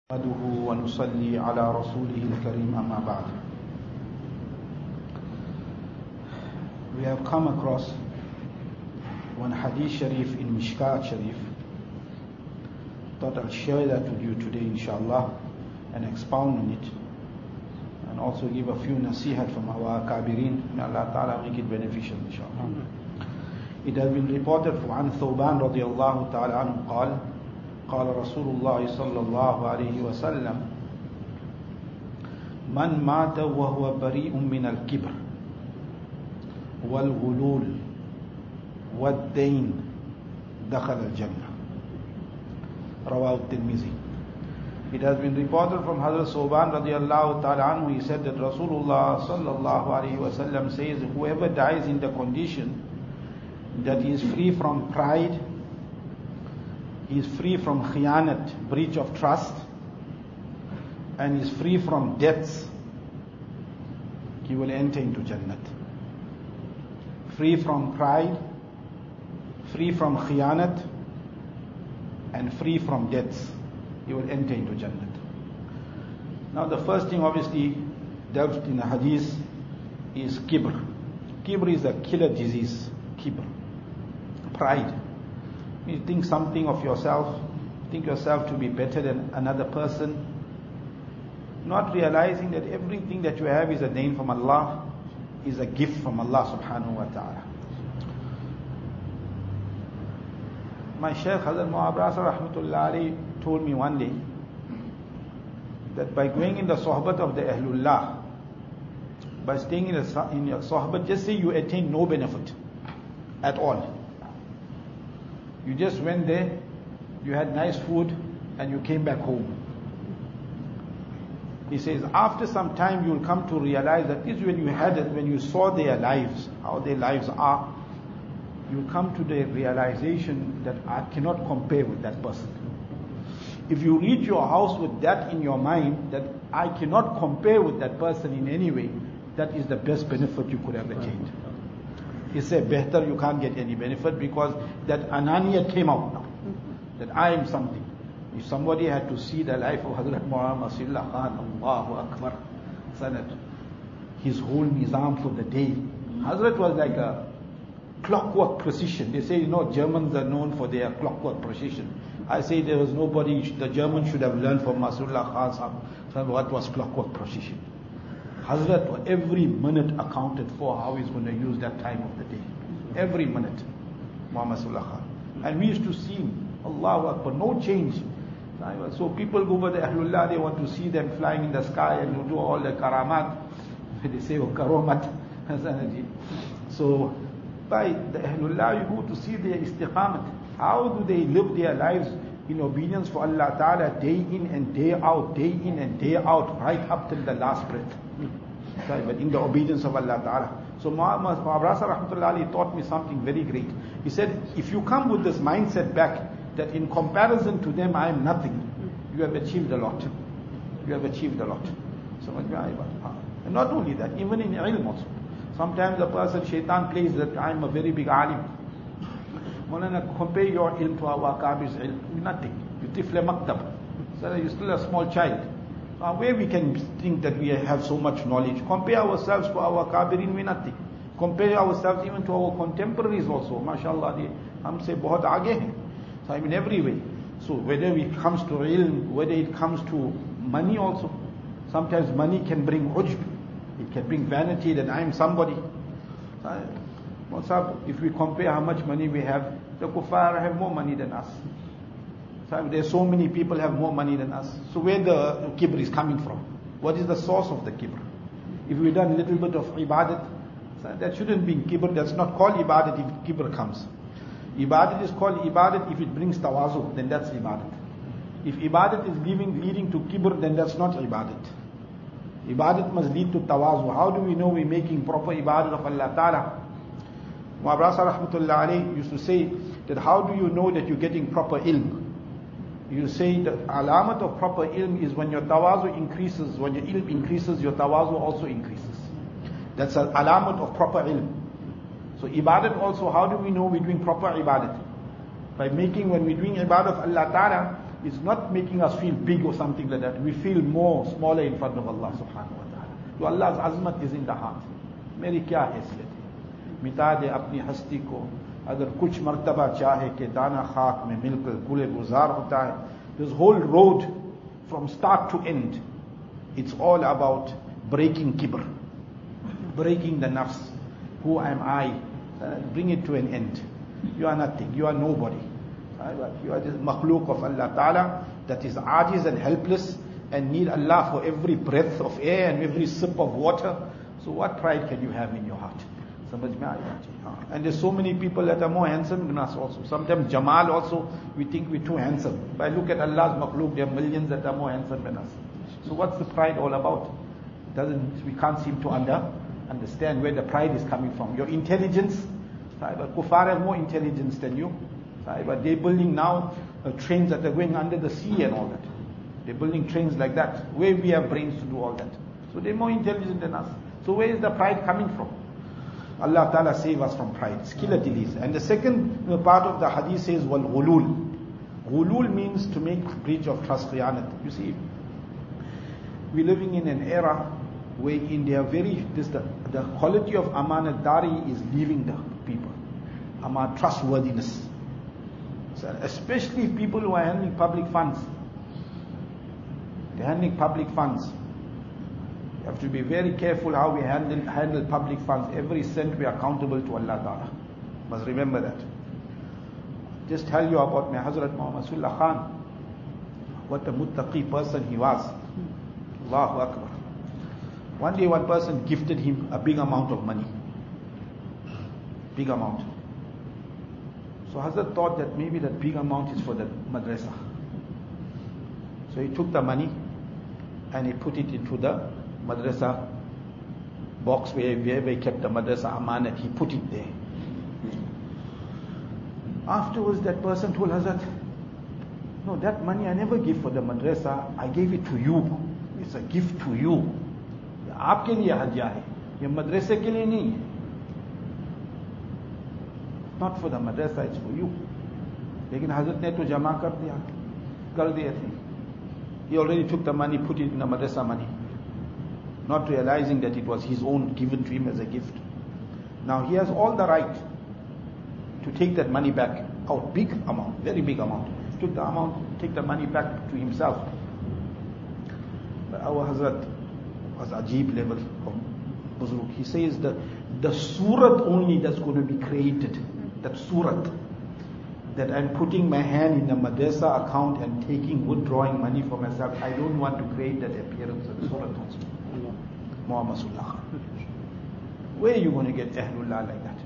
نحمده ونصلي على رسوله الكريم أما بعد. We have come across one hadith sharif in Mishkat Sharif. Thought I'll share that with you today inshallah and expound on it and also give a few nasihat from our kabirin. May Allah Ta'ala make it beneficial inshallah. It has been reported عن ثوبان رضي الله تعالى عنه قال قال رسول الله صلى الله عليه وسلم من مات وهو بريء من الكبر والغلول والدين دخل الجنة. رواه الترمذي. It has been reported from Hazrat Thawban radiallahu ta'ala anhu, he said that Rasulullah sallallahu alayhi wa sallam says, whoever dies in the condition that he is free from pride, he is free from khiyanat, breach of trust, and is free from debts, he will enter into Jannat. Free from pride, free from khiyanat, and free from debts, he will enter into Jannat. Now the first thing obviously delved in the hadith is kibr. Kibr is a killer disease. Kibr, pride. You think something of yourself, think yourself to be better than another person, not realizing that everything that you have is a name from Allah, is a gift from Allah subhanahu wa ta'ala. My Shaykh Hazrat Mu'abrasa rahmatullah alayhi told me one day that by going in the sohbat of the Ahlullah, by staying in your sohbat, just say you attain no benefit at all. You just went there, you had nice food, and you came back home. He says, after some time you will come to realize that this when you had it, when you saw their lives, how their lives are, you will come to the realization that I cannot compare with that person. If you reach your house with that in your mind, that I cannot compare with that person in any way, that is the best benefit you could have attained. He said, better you can't get any benefit because that ananiyat came out now. That I am something. If somebody had to see the life of Hazrat Muhammad Sallallahu Khan, Allahu Akbar, Sanat, his whole nizam for the day. Hazrat was like a clockwork precision. They say, Germans are known for their clockwork precision. I say there was nobody, the Germans should have learned from Masrullah Khan what was clockwork precision. Hazrat every minute accounted for how he's going to use that time of the day. Every minute. Muhammad Sallallahu Khan. And we used to see him, Allahu Akbar, no change. So people go over the Ahlullah, they want to see them flying in the sky and do all the karamat. They say, karomat. So by the Ahlullah you go to see their istiqamat. How do they live their lives in obedience for Allah Ta'ala day in and day out, right up till the last breath. But in the obedience of Allah Ta'ala. So Muhammad Abrasa rahmatullahi taught me something very great. He said, if you come with this mindset back, that in comparison to them I am nothing, you have achieved a lot. You have achieved a lot. And not only that, even in ilm also. Sometimes a person, shaitan plays that I am a very big alim. Maulana, compare your ilm to our Kabir's ilm. Nothing. You tifle maktab. So you're still a small child. Where we can think that we have so much knowledge. Compare ourselves to our Kabirin, we nothing. Compare ourselves even to our contemporaries also. MashaAllah, they hum se bahut aage hain. So I mean every way. So whether it comes to ilm, whether it comes to money also. Sometimes money can bring ujb. It can bring vanity that I am somebody. If we compare how much money we have, the kuffar have more money than us. So there's so many people have more money than us. So where the kibr is coming from? What is the source of the kibr? If we've done a little bit of ibadat, so that shouldn't be kibr. That's not called ibadat if kibr comes. Ibadat is called ibadat if it brings tawazu, then that's ibadat. If ibadat is leading to kibr, then that's not ibadat. Ibadat must lead to tawazu. How do we know we're making proper ibadat of Allah Ta'ala? Mu'abrasa rahmatullah alayhi used to say that how do you know that you're getting proper ilm? You say the alamat of proper ilm is when your tawazu increases, when your ilm increases, your tawazu also increases. That's an alamat of proper ilm. So ibadat also, how do we know we're doing proper ibadat? By making, when we're doing ibadat of Allah Ta'ala, It's not making us feel big or something like that. We feel more smaller in front of Allah subhanahu wa ta'ala. So Allah's azmat is in the heart. मेरी क्या हैसियत है, मिटा दे अपनी हस्ती को, अगर कुछ मर्तबा चाहे कि दाना खाक में मिलकर गुले गुजार होता है. This whole road from start to end, it's all about breaking kibr, breaking the nafs. Who am I? Bring it to an end. You are nothing, you are nobody. You are just makhluk of Allah Ta'ala that is ajiz and helpless and need Allah for every breath of air and every sip of water. So what pride can you have in your heart? And there's so many people that are more handsome than us also. Sometimes Jamal also, we think we're too handsome. If I look at Allah's makhluk, there are millions that are more handsome than us. So what's the pride all about? We can't seem to understand where the pride is coming from. Your intelligence, Kuffar have more intelligence than you. They're building now trains that are going under the sea and all that. They're building trains like that. Where we have brains to do all that. So they're more intelligent than us. So where is the pride coming from? Allah Ta'ala save us from pride. Skillatilis. And the second part of the hadith says, wal ghulul. Ghulul means to make breach of trust, khiyanat. You see, we're living in an era where in their the quality of amanatdari is leaving the people. Trustworthiness. So especially people who are handling public funds. They're handling public funds. You have to be very careful how we handle public funds. Every cent we are accountable to Allah Ta'ala. Must remember that. Just tell you about my Hazrat Muhammad Sullah Khan. What a muttaqi person he was. Allahu Akbar. One day one person gifted him a big amount of money. Big amount. So Hazrat thought that maybe that big amount is for the madrasa. So he took the money and he put it into the madrasa box where he kept the madrasa amanat. He put it there. Afterwards that person told Hazrat, no, that money I never gave for the madrasa, I gave it to you. It's a gift to you. आपके लिए हदिया है, ये मदरसे के लिए नहीं है. Not for the madrasa, it's for you. लेकिन हजरत ने तो जमा कर दिया थे. He already took the money, put it in the madrasa money, not realizing that it was his own, given to him as a gift. Now he has all the right to take that money back out, big amount, very big amount. Took the amount, take the money back to himself. But our Hazrat was Ajib level of Buzruk. He says the surat only that's going to be created, that surat, that I'm putting my hand in the madrasa account and withdrawing money for myself. I don't want to create that appearance of surat also. Muhammad Sullah. Where are you going to get Ahlullah like that?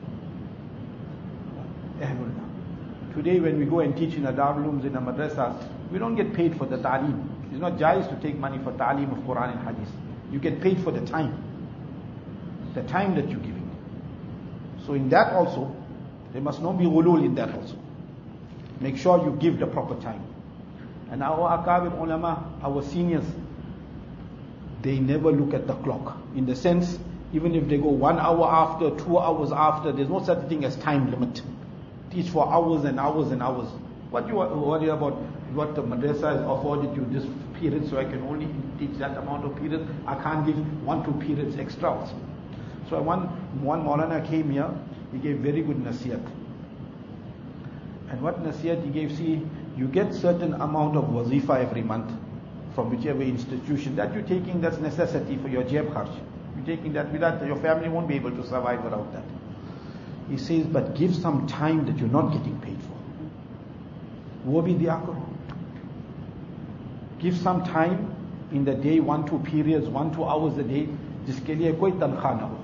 Ahlullah. Today when we go and teach in the darulums, in the madrasas, we don't get paid for the ta'lim. It's not jais to take money for ta'lim of Quran and Hadith. You get paid for the time that you're giving. So in that also, there must not be ghulul in that also. Make sure you give the proper time. And our akabir ulama, our seniors, they never look at the clock. In the sense, even if they go 1 hour after, 2 hours after, there's no such thing as time limit. Teach for hours and hours and hours. What you worry about what the madrasa has afforded you this period, so I can only teach that amount of period. I can't give 1-2 periods extra also. So one Maulana came here, he gave very good nasiyat. And what nasiyat he gave, see, you get certain amount of wazifa every month from whichever institution that you're taking, that's necessity for your jeb kharch. You're taking that, without your family won't be able to survive without that. He says, but give some time that you're not getting paid for. वो भी दिया करो. Give some time in the day, 1-2 periods, 1-2 hours a day, जिसके लिए कोई तनख्वाह न हो.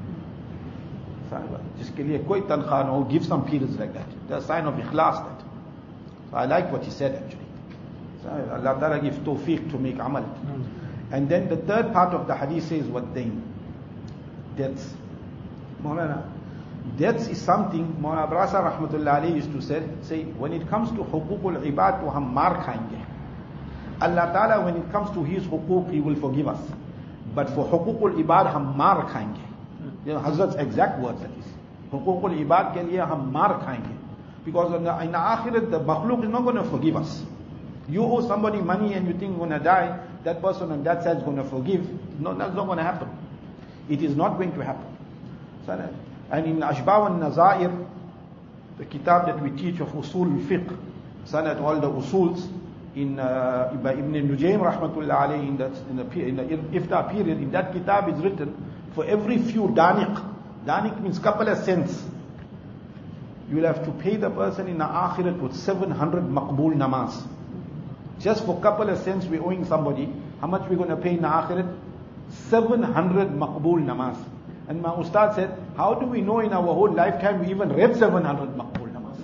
जिसके लिए कोई तनख्वाह न हो, give some periods like that. That's a sign of ikhlas that. So I like what he said actually. So Allah Ta'ala gives tawfiq to make amal. And then the third part of the hadith says what dain. Debts. Maulana, debts is something Maulana Abrasa Rahmatullah alayhi used to say, when it comes to hukukul ibad, to hum maar khayenge. Allah Ta'ala, when it comes to his hukuk, he will forgive us. But for hukukul ibad, hum maar khayenge. You know, Hazrat's exact words that is. Hukukul ibad ke liye hum maar khayenge. Because in the akhirat, the makhluk is not going to forgive us. You owe somebody money and you think you're going to die, that person on that side is going to forgive. No, that's not going to happen. It is not going to happen. And in Ashbah al-Nazair, the kitab that we teach of Usul al-Fiqh, Sanad, all the Usuls, by Ibn Nujaym rahmatullah alayhi, in the Ifta period, in that kitab is written, for every few daniq means couple of cents, you will have to pay the person in the akhirat with 700 maqbool namaz. Just for couple of cents we're owing somebody, how much we're going to pay in the akhirat? 700 maqbool namaz. And my ustad said, how do we know in our whole lifetime we even read 700 maqbool namaz?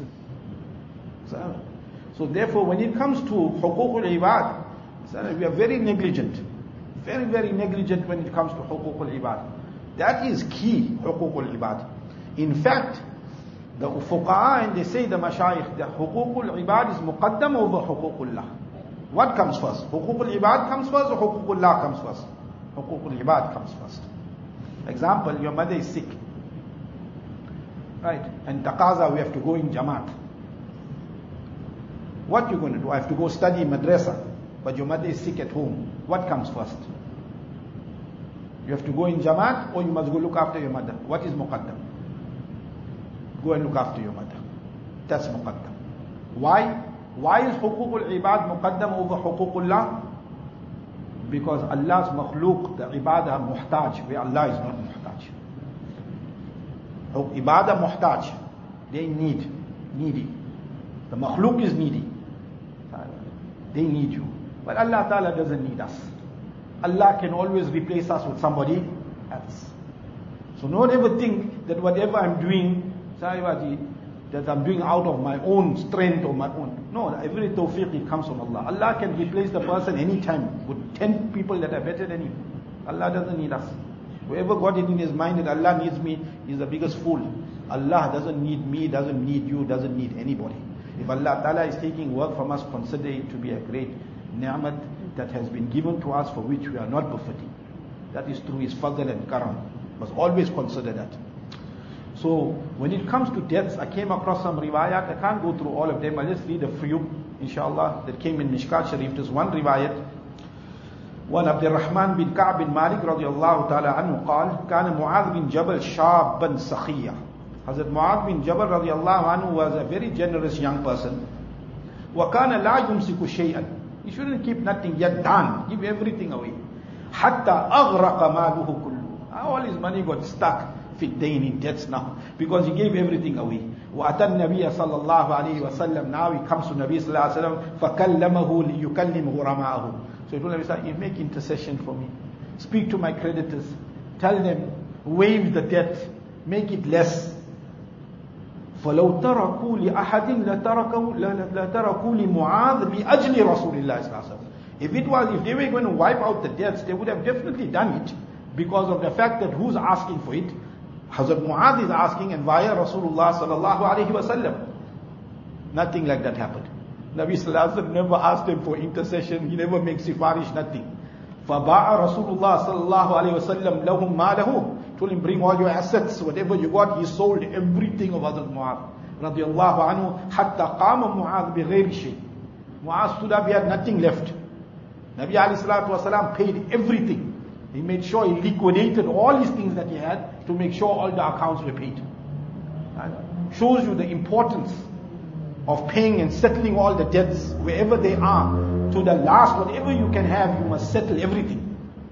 So therefore, when it comes to huquq al-ibad, we are very negligent. Very, very negligent when it comes to huquq al-ibad. That is key, huquq al-ibad. In fact, the fuqaha, and they say, the mashayikh, the huquq al-ibad is muqaddam over huquq Allah. What comes first? Huquq al-ibad comes first or huquq Allah comes first? Huquq al-ibad comes first. Example, your mother is sick. Right? And taqaza, we have to go in Jamaat. What you going to do? I have to go study madrasa, but your mother is sick at home. What comes first? You have to go in Jamaat, or you must go look after your mother. What is muqaddam? Go and look after your mother. That's muqaddam. Why? Why is huquq al-ibad muqaddam over huquq Allah? Because Allah's makhluk, the ibadah muhtaj, where Allah is not muhtaj. Ibadah muhtaj. They needy. The makhluk is needy. They need you. But Allah Ta'ala doesn't need us. Allah can always replace us with somebody else. So don't ever think that whatever I'm doing, that I'm doing out of my own strength or my own. No, every tawfiq, it comes from Allah. Allah can replace the person anytime with 10 people that are better than him. Allah doesn't need us. Whoever got it in his mind that Allah needs me is the biggest fool. Allah doesn't need me, doesn't need you, doesn't need anybody. If Allah Ta'ala is taking work from us, consider it to be a great ni'mat that has been given to us for which we are not befitting. That is through His fadl and karam. Must always consider that. So, when it comes to deaths, I came across some riwayat. I can't go through all of them. I'll just read a few, inshallah, that came in Mishkat Sharif. There's one riwayat. One Abdurrahman bin Ka'b bin Malik radiallahu ta'ala anhu قال كان معاذ bin Jabal شابا سخيا. Hazrat Mu'adh bin Jabal radiallahu anhu was a very generous young person. وَكَانَ لَا يُمْسِكُ شَيْئًا. He shouldn't keep nothing, yet done. Give everything away. حَتَّى أَغْرَقَ مَالُهُ كُلُّهُ. All his money got stuck in debts now, because he gave everything away. وَأَتَى النَّبِيَّ صَلَّى اللَّهُ عَلَيْهِ وَسَلَّمْ. Now he comes to Nabi sallallahu alayhi wa sallam, فَكَلَّمَهُ لِيُكَلِّمْ غُرَمَاءَهُ. So he told Nabi, you make intercession for me. Speak to my creditors. Tell them, waive the debt. Make it less. فَلَوْ تَرَكُوا لِأَحَدٍ لَتَرَكُوا لِمُعَاذ بِأَجْلِ رَسُولِ اللَّهِ صَلَّى اللَّهُ عَلَيْهِ وَسَلَّمَ. If they were going to wipe out the debts, they would have definitely done it, because of the fact that who's asking for it? Hazrat Mu'adh is asking, and via Rasulullah sallallahu alaihi wasallam. Nothing like that happened. Nabi sallallahu alaihi wasallam never asked him for intercession. He never makes sifarish, nothing. فَبَاعَ رَسُولُ اللَّهِ sallallahu alaihi wasallam لَهُمْ مَالَهُ. Told him, bring all your assets, whatever you got. He sold everything of Hazrat Mu'adh radiallahu anhu, حَتَّى قَامَ مُعَاذ بِغَيْرِ شَيْءٍ. Mu'adh stood up, he had nothing left. Nabi alayhi salatu wasalam paid everything. He made sure he liquidated all his things that he had to make sure all the accounts were paid. Shows you the importance of paying and settling all the debts wherever they are. To the last, whatever you can have, you must settle everything.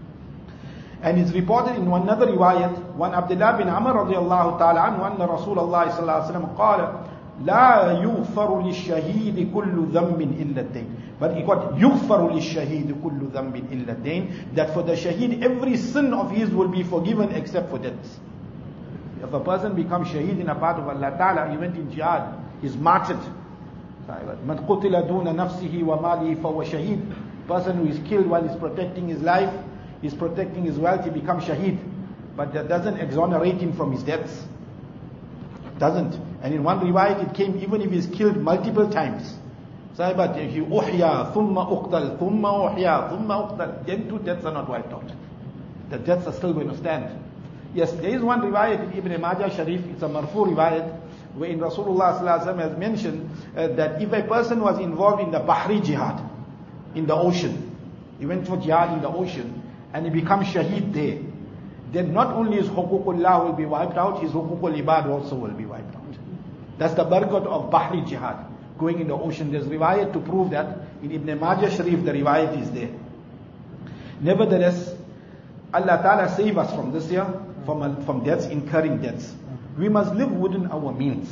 And it's reported in one another riwayat, one Abdullah bin Amr radiallahu ta'ala anhu, anna Rasulullah sallallahu alayhi wa sallam qala, لا يغفر للشهيد كل ذنب إلا الدين. But he got يغفر للشهيد كل ذنب إلا الدين, that for the shaheed every sin of his will be forgiven except for debts. If a person becomes shaheed in a part of Allah Ta'ala, he went in jihad, he's martyred. من قتل دون نفسه وماله فهو شهيد. Person who is killed while he's protecting his life, he's protecting his wealth, he becomes shaheed. But that doesn't exonerate him from his debts. Doesn't. And in one riwayat it came, even if he's killed multiple times. But if he uhya, thumma uqtal, thumma uhya, thumma uqtal, then two deaths are not wiped out. The deaths are still going to stand. Yes, there is one riwayat in Ibn Majah Sharif, it's a marfu riwayat, wherein Rasulullah sallallahu alaihi wasallam has mentioned that if a person was involved in the Bahri jihad, in the ocean. He went for jihad in the ocean and he becomes shaheed there. Then not only his huququllah will be wiped out, his huququl ibad also will be wiped out. That's the barakat of Bahri jihad, going in the ocean. There's riwayat to prove that. In Ibn Majah Sharif, the riwayat is there. Nevertheless, Allah Ta'ala save us from this year, from debts, incurring debts. We must live within our means.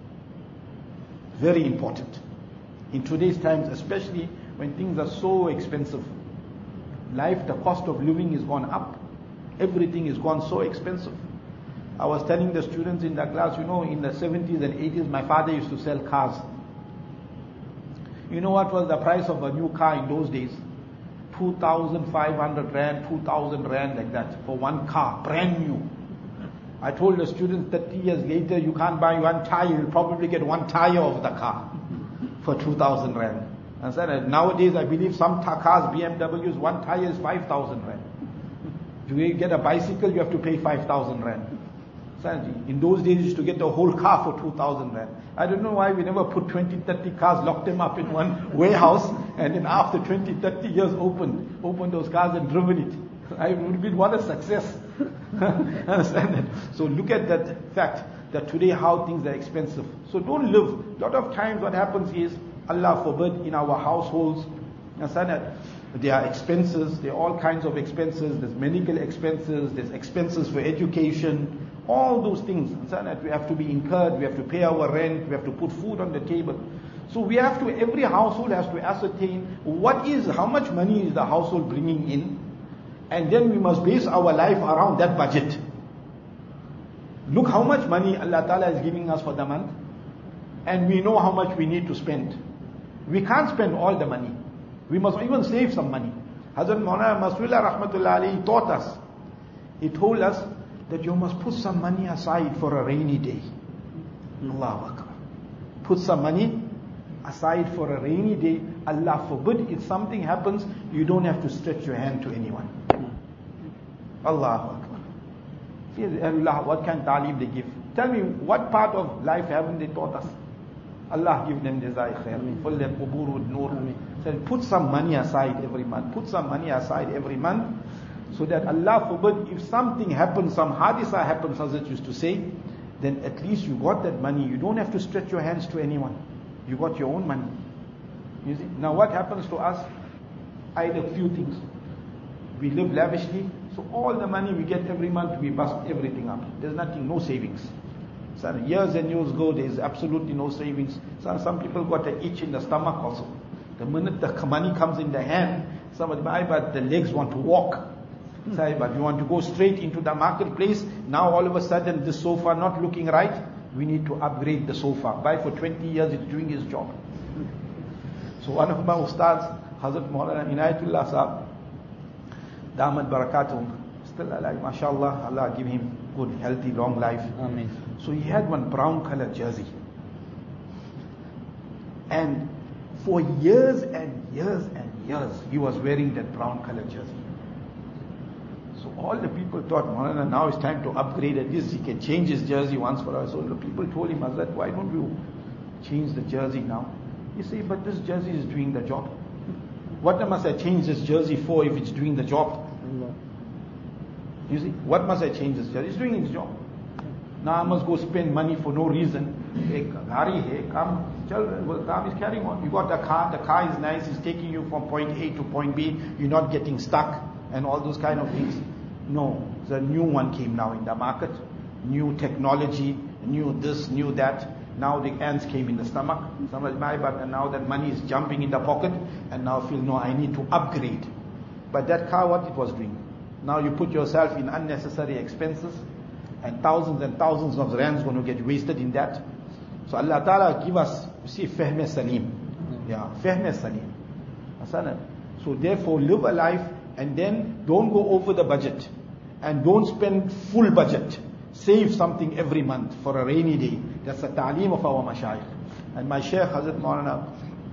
Very important. In today's times, especially when things are so expensive. Life, the cost of living is gone up. Everything is gone so expensive. I was telling the students in the class, in the 70s and 80s, my father used to sell cars. You know what was the price of a new car in those days? 2,500 rand, 2,000 rand, like that, for one car, brand new. I told the students 30 years later, you can't buy one tire, you'll probably get one tire of the car for 2,000 rand. And said, nowadays I believe some cars, BMWs, one tire is 5,000 rand. To get a bicycle, you have to pay 5,000 rand. In those days, you used to get the whole car for 2,000 rand. I don't know why we never put 20, 30 cars, locked them up in one warehouse, and then after 20, 30 years opened those cars and driven it. I would have been, what a success. Understand that? So look at that fact, that today how things are expensive. So don't live. A lot of times what happens is, Allah forbid, in our households, understand that? There are expenses, there are all kinds of expenses, there's medical expenses, there's expenses for education, all those things that we have to be incurred, we have to pay our rent, we have to put food on the table. So we have to, every household has to ascertain how much money is the household bringing in, and then we must base our life around that budget. Look how much money Allah Ta'ala is giving us for the month, and we know how much we need to spend. We can't spend all the money. We must even save some money. Hazrat Maulana Masrullah Rahmatullah Alayhi taught us. He told us that you must put some money aside for a rainy day. Allahu Akbar. Put some money aside for a rainy day. Allah forbid, if something happens, you don't have to stretch your hand to anyone. Allahu Akbar. Allah, what kind of ta'aleem they give? Tell me, what part of life haven't they taught us? Allah give them jazai khair. Fill their qubur with nur. Said, put some money aside every month. Put some money aside every month, so that Allah forbid, if something happens, some hadisa happens, as it used to say, then at least you got that money. You don't have to stretch your hands to anyone. You got your own money. You see? Now what happens to us? Either few things. We live lavishly, so all the money we get every month, we bust everything up. There's nothing, no savings. So years and years go, there's absolutely no savings. So some people got an itch in the stomach also. The minute the money comes in the hand, somebody buy, but the legs want to walk. Say, but you want to go straight into the marketplace. Now all of a sudden, this sofa not looking right. We need to upgrade the sofa. Buy for 20 years, it's doing his job. So one of my ustads, Hazrat Maulana Inayatullah Sahab, Damat Barakatuh, still alive, mashallah, Allah give him good, healthy, long life. Amen. So he had one brown color jersey. And for years and years and years, he was wearing that brown color jersey. So all the people thought, Maulana, now it's time to upgrade at least he can change his jersey once for us. So the people told him, Hazrat, why don't you change the jersey now? He said, but this jersey is doing the job. What must I change this jersey for if it's doing the job? You see, what must I change this jersey? It's doing its job. Now I must go spend money for no reason. Hey, come, Kam is carrying on. You got a car, the car is nice, it's taking you from point A to point B, you're not getting stuck and all those kind of things. No, the new one came now in the market, new technology, new this, new that. Now the ants came in the stomach. Somebody buy, but now that money is jumping in the pocket, and now feel, no, I need to upgrade. But that car, what it was doing? Now you put yourself in unnecessary expenses, and thousands of rands going to get wasted in that. So Allah Ta'ala give us, you see, fahm salim. Yeah, fahm salim. So therefore live a life, and then don't go over the budget, and don't spend full budget. Save something every month for a rainy day. That's the ta'aleem of our mashayikh. And my Shaykh Hazrat Maulana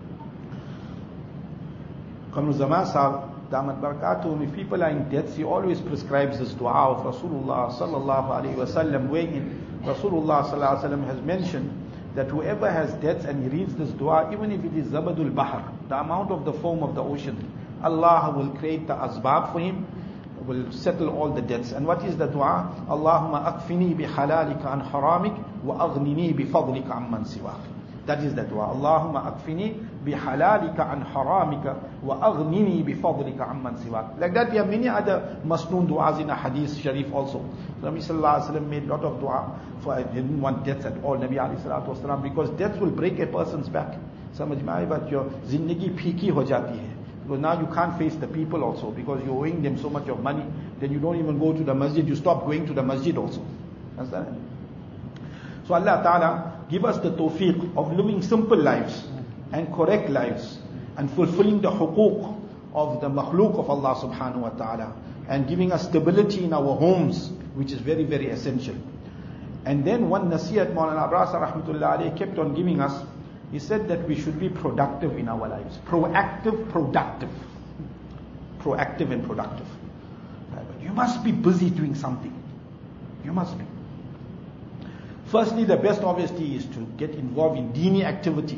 Qamruzaman Sahab, Damat Barakatuh, if people are in debt, he always prescribes this dua of Rasulullah sallallahu alaihi wasallam, wherein Rasulullah sallallahu alaihi wasallam has mentioned that whoever has debts and he reads this dua, even if it is Zabadul Bahar, the amount of the foam of the ocean, Allah will create the asbab for him, will settle all the debts. And what is the dua? Allahumma akfini bi halalika an haramik wa aghnini bi fadlika amman siwak. That is the dua. Allahumma akfini bi halalika an haramika wa aghnini bi fadlika amman siwak. Like that, there are many other masnoon du'as in a hadith sharif also. Nabi sallallahu alaihi wasallam made a lot of dua for, he didn't want debts at all, Nabi alayhi salatu wasalam, because debts will break a person's back. Samajh mein aaye baat, your zindagi phiki ho jati hai. Because now you can't face the people also, because you're owing them so much of money, then you don't even go to the masjid, you stop going to the masjid also. Understand? So Allah Ta'ala give us the tawfiq of living simple lives and correct lives and fulfilling the huquq of the makhluk of Allah Subhanahu wa Ta'ala, and giving us stability in our homes, which is very, very essential. And then one nasihat Maulana Abrasa rahmatullah alayhi kept on giving us, he said that we should be productive in our lives. Proactive, productive. Proactive and productive. You must be busy doing something. You must be. Firstly, the best obviously is to get involved in dini activity.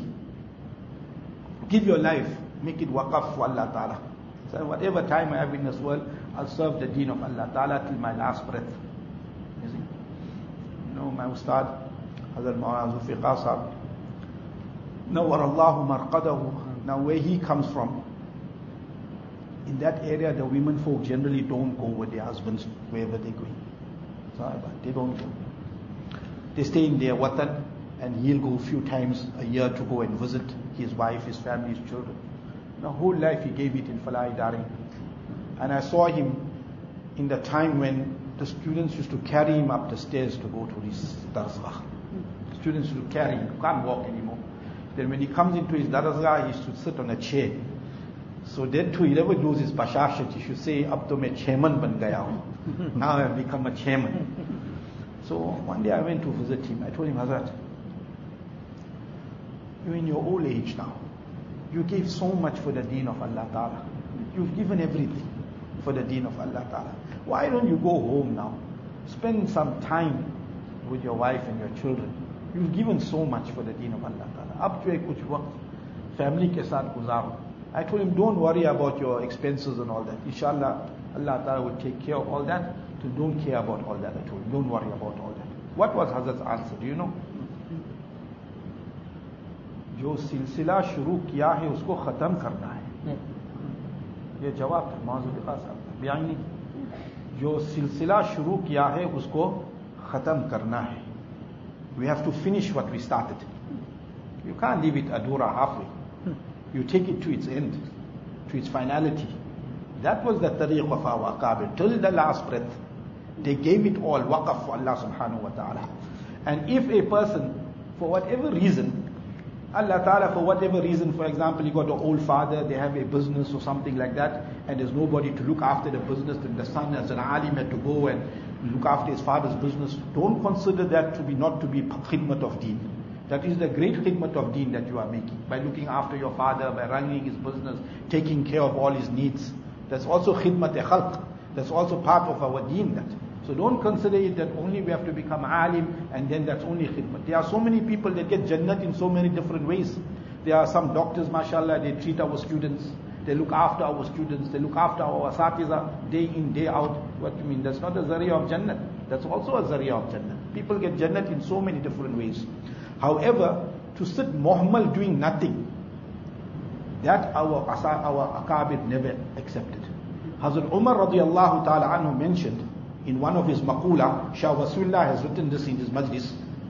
Give your life, make it waqaf for Allah Ta'ala. So whatever time I have in this world, I'll serve the deen of Allah Ta'ala till my last breath. You see? You know, my Ustad, Hazrat Maulana Zulfiqar Sahib, Nawwarallahu marqadahu. Now where he comes from, in that area the women folk generally don't go with their husbands wherever they're going. They don't go. They stay in their watan, and he'll go a few times a year to go and visit his wife, his family, his children. The whole life he gave it in Falai Daring. And I saw him in the time when the students used to carry him up the stairs to go to his darzgah. Students used to carry him, can't walk anymore. Then when he comes into his darazgah, he should sit on a chair. So then too, he never loses bashashat. He should say, "Ab to main chairman ban gaya hu." Now I have become a chairman. So one day I went to visit him. I told him, Hazrat, you're in your old age now. You gave so much for the deen of Allah Ta'ala. You've given everything for the deen of Allah Ta'ala. Why don't you go home now? Spend some time with your wife and your children. You've given so much for the deen of Allah Ta'ala. Ab jo hai kuch waqt family ke saath guzaro. I told him, don't worry about your expenses and all that. Inshallah, Allah Ta'ala will take care of all that. So don't care about all that. I told him, don't worry about all that. What was Hazrat's answer? Do you know? जो सिलसिला शुरू किया है उसको खत्म करना है. ये जवाब था मौजूद साहब बयान नहीं. जो सिलसिला शुरू किया है उसको खत्म करना है. We have to finish what we started. You can't leave it adura halfway. You take it to its end, to its finality. That was the tariq of our Akabir. Till the last breath, they gave it all waqaf for Allah subhanahu wa ta'ala. And if a person, for whatever reason, Allah Ta'ala, for whatever reason, for example, he got an old father, they have a business or something like that, and there's nobody to look after the business, then the son as an alim had to go and look after his father's business. Don't consider that to be not to be khidmat of deen. That is the great khidmat of deen that you are making, by looking after your father, by running his business, taking care of all his needs. That's also khidmat khalq. That's also part of our deen. That. So don't consider it that only we have to become alim and then that's only khidmat. There are so many people that get jannat in so many different ways. There are some doctors, mashallah, they treat our students, they look after our students, they look after our asatiza day in, day out. What do you mean? That's not a zariya of jannat. That's also a zariya of jannat. People get jannat in so many different ways. However, to sit muhammal doing nothing, that our akabir never accepted. Hazrat Umar radiallahu ta'ala anhu mentioned in one of his maqula, Shah Rasulullah has written this in his majlis.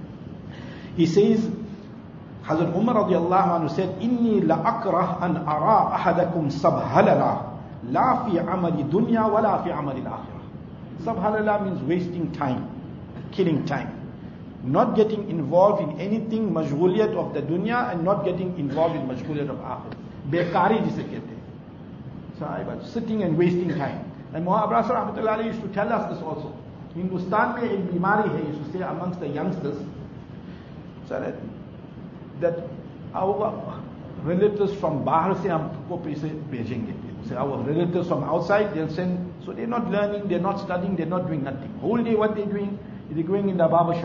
He says, Hazrat Umar radiallahu anhu said, Inni la akrah an ara ahadakum sabhalala, la fi amali dunya wa la fi amali al-akhirah. Sabhalala means wasting time, killing time. Not getting involved in anything mashghuliyat of the dunya and not getting involved in mashghuliyat of akhirah. Bekari jise kehte. So I was sitting and wasting time. And Muhammad Abrasa rahmatullahi alayhi used to tell us this also. Hindustan mein ek bimari hai, used to say amongst the youngsters, so that our relatives from bahar se humko paise bhejenge. So our relatives from outside, they'll send, so they're not learning, they're not studying, they're not doing nothing. Whole day what they're doing, they're going in the barber shop.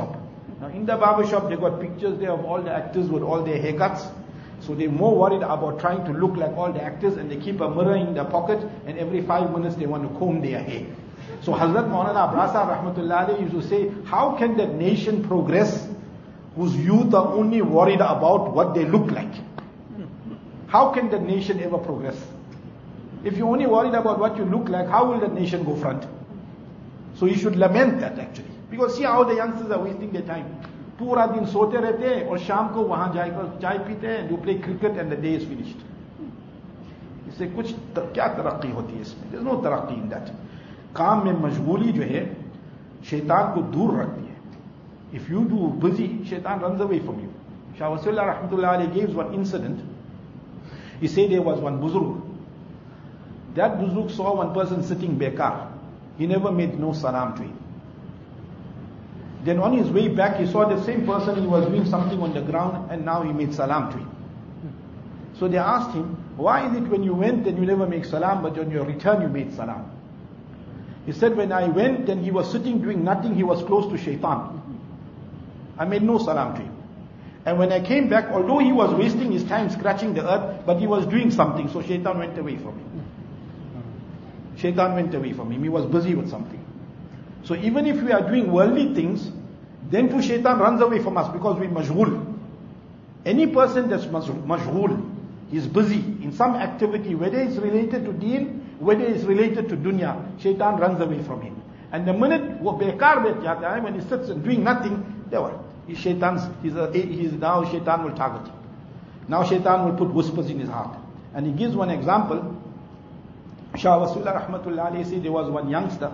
Now in the barber shop, they got pictures there of all the actors with all their haircuts. So they're more worried about trying to look like all the actors, and they keep a mirror in their pocket, and every 5 minutes they want to comb their hair. So Hazrat Maulana Abrasa Rahmatullah Alayhi used to say, how can that nation progress whose youth are only worried about what they look like? How can that nation ever progress? If you're only worried about what you look like, how will that nation go front? So you should lament that actually. Because see how the youngsters are wasting their time. पूरा दिन सोते रहते हैं और शाम को वहां जाकर चाय पीते हैं, you play cricket and the day is finished. इससे कुछ क्या तरक्की होती है इसमें? There's no तरक्की in that. काम में मशगूली जो है शैतान को दूर रखती है. If you do busy, shaitan runs away from you. Shah Wasiullah Rahmatullah Alayhi gives one incident. He said there was one buzurg. That buzurg saw one person sitting bekar. He never made no salam to him. Then on his way back, he saw the same person, he was doing something on the ground, and now he made salam to him. So they asked him, why is it when you went and you never make salam, but on your return you made salam? He said, when I went and he was sitting doing nothing, he was close to shaitan. I made no salam to him. And when I came back, although he was wasting his time scratching the earth, but he was doing something, so shaitan went away from him. Shaitan went away from him. He was busy with something. So even if we are doing worldly things, then too shaitan runs away from us because we're mashghul. Any person that's mashghul, he's busy in some activity, whether it's related to deen, whether it's related to dunya, shaitan runs away from him. And the minute wo bekar bet jata hai, when he sits and doing nothing, there what? He's now shaitan will target him. Now shaitan will put whispers in his heart. And he gives one example. Shah Wasiullah Rahmatullah Alayhi said there was one youngster.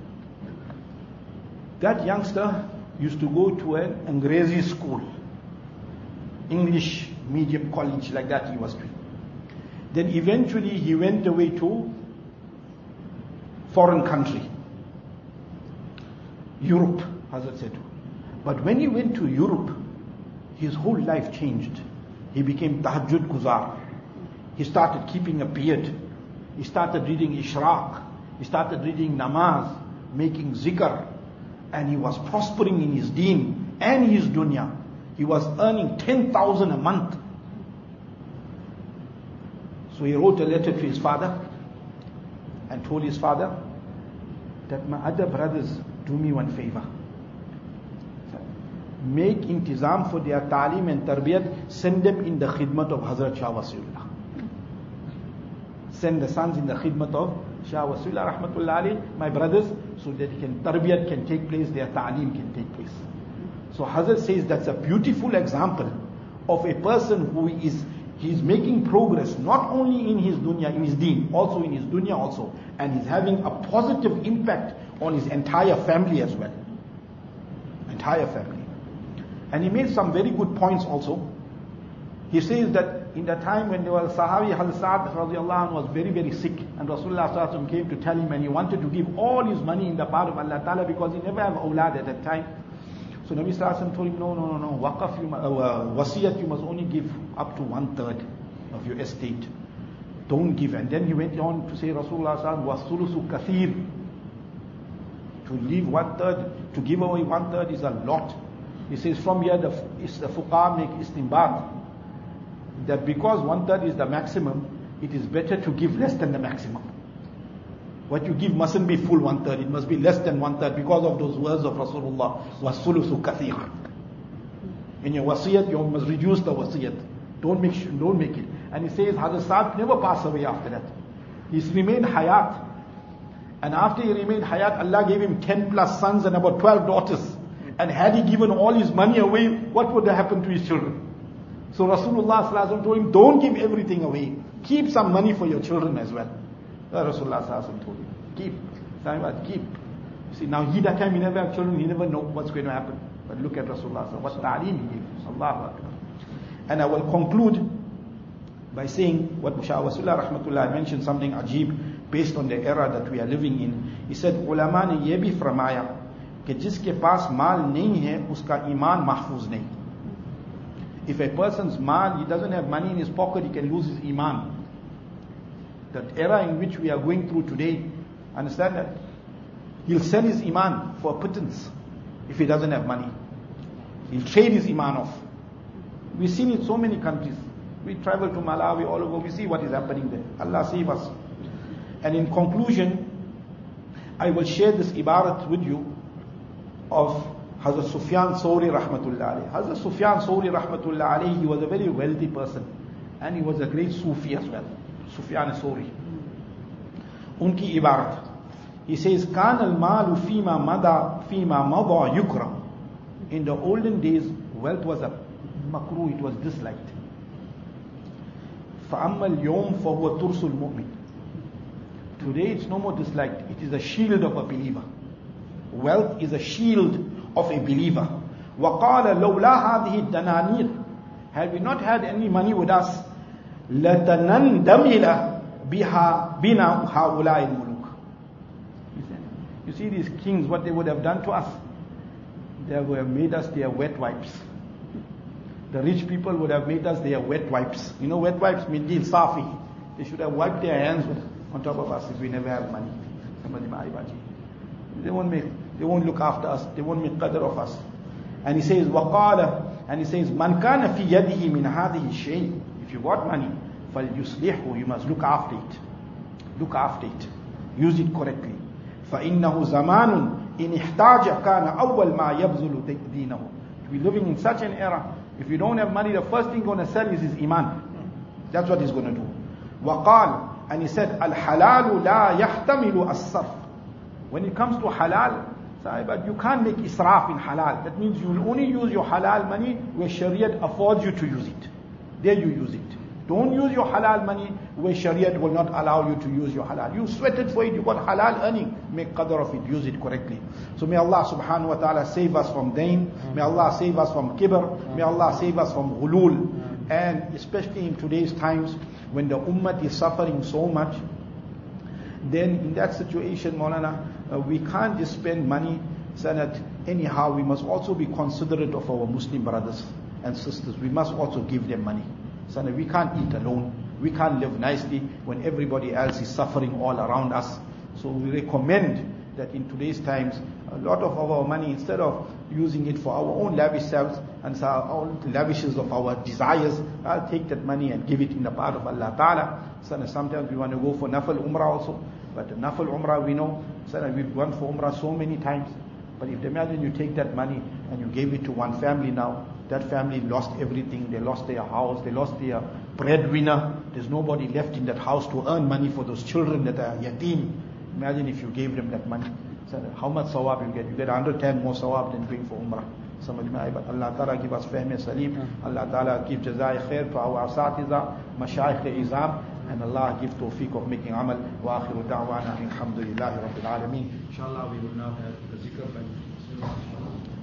That youngster used to go to an Angrezi school, English medium college, like that he was doing. Then eventually he went away to foreign country, Europe, Hazrat said. But when he went to Europe, his whole life changed. He became tahajjud guzar. He started keeping a beard. He started reading Ishraq. He started reading namaz, making zikr. And he was prospering in his deen and his dunya. He was earning 10,000 a month. So he wrote a letter to his father and told his father that my other brothers, do me one favor. Make intizam for their ta'lim and tarbiyat, send them in the khidmat of Hazrat Shah Wasiullah. Send the sons in the khidmat of Shah Wasiullah Rahmatullah Alayhi, my brothers, so that tarbiyat can take place, their ta'lim can take place. So Hazrat says that's a beautiful example of a person who he's making progress, not only in his dunya, in his deen, also in his dunya also, and he's having a positive impact on his entire family as well. Entire family. And he made some very good points also. He says that in the time when there was Sahabi Hazrat Sa'ad radiallahu anhu was very, very sick, and Rasulullah sallallahu alaihi wasallam came to tell him, and he wanted to give all his money in the path of Allah Ta'ala because he never had awlad at that time. So Nabi sallallahu alaihi wasallam told him, no, waqaf, wasiyat, you must only give up to 1/3 of your estate. Don't give. And then he went on to say, Rasulullah sallallahu alaihi wasallam, wasulusu kathir. To leave 1/3, to give away 1/3 is a lot. He says from here the fuqaha make istinbat that because 1/3 is the maximum, it is better to give less than the maximum. What you give mustn't be full 1/3, it must be less than 1/3 because of those words of Rasulullah, wasulusu kathir. In your wasiyat, you must reduce the wasiyat. Don't make it. And he says Hazrat Sa'ad never passed away after that. He's remained hayat. And after he remained hayat, Allah gave him 10 plus sons and about 12 daughters. And had he given all his money away, what would have happened to his children? So Rasulullah sallallahu alaihi wasallam told him, don't give everything away. Keep some money for your children as well. Rasulullah sallallahu alaihi wasallam told him, keep. See, now that time he never had children, he never know what's going to happen. But look at Rasulullah sallallahu alaihi wasallam, what ta'aleem he gave. Allahu Akbar. And I will conclude by saying what Shah Wasiullah Rahmatullah mentioned something ajib based on the era that we are living in. He said, ulama ne ye bhi farmaya कि जिसके पास माल नहीं है उसका ईमान महफूज नहीं. If a person's mal, he doesn't have money in his pocket, he can lose his iman. That era in which we are going through today, understand that? He'll sell his iman for a pittance if he doesn't have money. He'll trade his iman off. We've seen it in so many countries. We travel to Malawi, all over, we see what is happening there. Allah save us. And in conclusion, I will share this ibarat with you of Hazrat Sufyan Thawri rahmatullah alayhi. Hazrat Sufyan Thawri rahmatullah alayhi, he was a very wealthy person. And he was a great Sufi as well. Sufyan Thawri. Unki ibarat. He says, Kan al-malu fima mada yukram. In the olden days, wealth was a makruh, it was disliked. فَأَمَّا الْيَوْمِ فَهُوَ تُرْسُ الْمُؤْمِنِ. Today it's no more disliked. It is a shield of a believer. Wealth is a shield of a believer. وَقَالَ لَوْلَا هَذِهِ الدَّنَانِيرِ. Had we not had any money with us, لَتَنَنْدَمِلَ بِهَا بِنَا هَؤُلَاءِ الْمُلُوكِ. You see these kings, what they would have done to us? They would have made us their wet wipes. The rich people would have made us their wet wipes. You know, wet wipes, mindil, safi. They should have wiped their hands on top of us if we never have money. They won't look after us. They won't make qadr of us. And he says, وَقَالَ, and he says, مَنْ كَانَ فِي يَدِهِ مِنْ هَذِهِ الشَّيْءِ. If you got money, فَلْيُصْلِحْهُ, you must look after it. Look after it. Use it correctly. فَإِنَّهُ زَمَانٌ إِنْ احْتَاجَ كَانَ أَوَّلْ مَا يَبْذُلُ دِينَهُ. We're living in such an era. If you don't have money, the first thing going to sell is his iman. That's what he's going to do. وَقَالَ, and he said, الْحَلَالُ لَا يَحْتَمِلُ الصَّرْفِ. When it comes to halal, but you can't make israf in halal. That means you will only use your halal money where Shariat affords you to use it. There you use it. Don't use your halal money where Shariat will not allow you to use your halal. You sweated for it, you got halal earning, make qadr of it, use it correctly. So may Allah subhanahu wa ta'ala save us from dain, may Allah save us from kibr, may Allah save us from ghulul. And especially in today's times when the ummah is suffering so much, then in that situation, Maulana, we can't just spend money, Sanat, anyhow. We must also be considerate of our Muslim brothers and sisters. We must also give them money. Sanat, we can't eat alone. We can't live nicely when everybody else is suffering all around us. So we recommend that in today's times, a lot of our money, instead of using it for our own lavish selves and our own lavishes of our desires, I'll take that money and give it in the path of Allah Ta'ala. Sometimes we want to go for nafal umrah also. But the nafal umrah, we know, we've gone for umrah so many times. But if imagine you take that money and you gave it to one family now, that family lost everything. They lost their house, they lost their breadwinner. There's nobody left in that house to earn money for those children that are yatim. Imagine if you gave them that money. How much sawab you get? You get 110 more sawab than going for umrah. But Allah Ta'ala give us fahm salim. Allah Ta'ala give jazai khair to our asatiza, mashayikh izam. And Allah give tawfiq of making amal. Wa akhiru da'wana alhamdulillahi rabbil alameen. Inshallah we will now have the zikr by